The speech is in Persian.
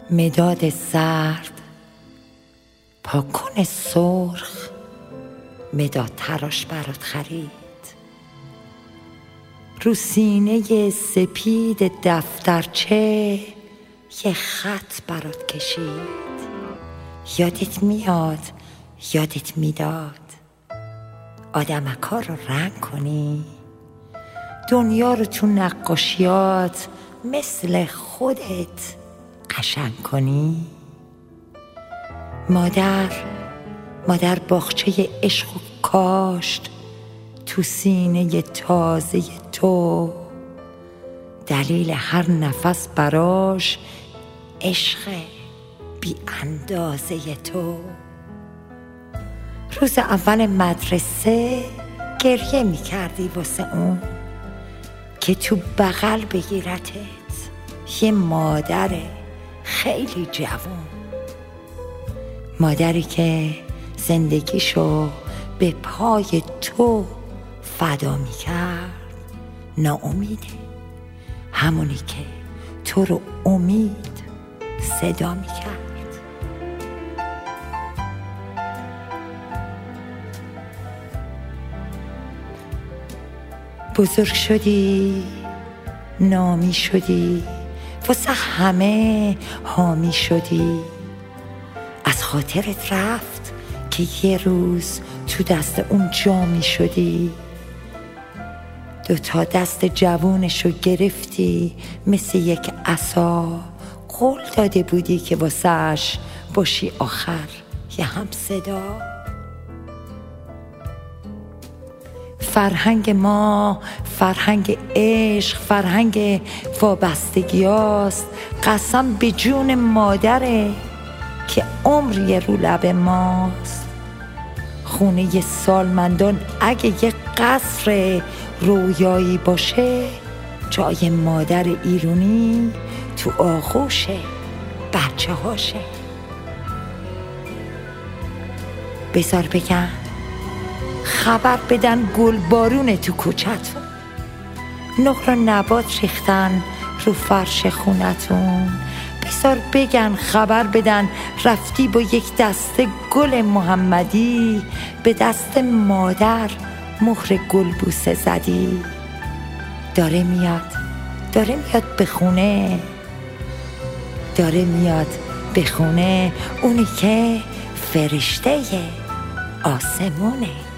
مداد زرد، پاکن سرخ، مداد تراش برات خرید. رو سینه سپید دفترچه یه خط برات کشید. یادت میاد، یادت میداد آدمکا رو رنگ کنی، دنیا رو تو نقاشیات مثل خودت قشنگ کنی. مادر باغچه عشق و کاشت تو سینه تازه تو، دلیل هر نفس براش عشق بی اندازه تو. روز اول مدرسه گریه می کردی واسه اون که تو بغل بگیرتت یه مادر خیلی جوون، مادری که زندگیشو به پای تو فدا می کرد. ناامیده، همونی که تو رو امید صدا می کرد. بزرگ شدی، نامی شدی، واسه همه حامی شدی. از خاطرت رفت که یه روز تو دست اون جامی شدی. 2 دست جوونشو گرفتی مثل یک عصا، قول داده بودی که واسهش باشی آخر یه هم صدا. فرهنگ ما فرهنگ عشق، فرهنگ وابستگیاست. قسم به جون مادره که عمری رو لب ماست. خونه سالمندان اگه یه قصر رویایی باشه، جای مادر ایرونی تو آغوش بچه هاشه. بذار بگم، خبر بدن گل بارونه تو کوچتون، نقل و نبات ریختن رو فرش خونتون. بذار بگن، خبر بدن رفتی با یک دسته گل محمدی به دست مادر مهر گل بوسه زدی. داره میاد به خونه، داره میاد به خونه اونی که فرشته آسمونه.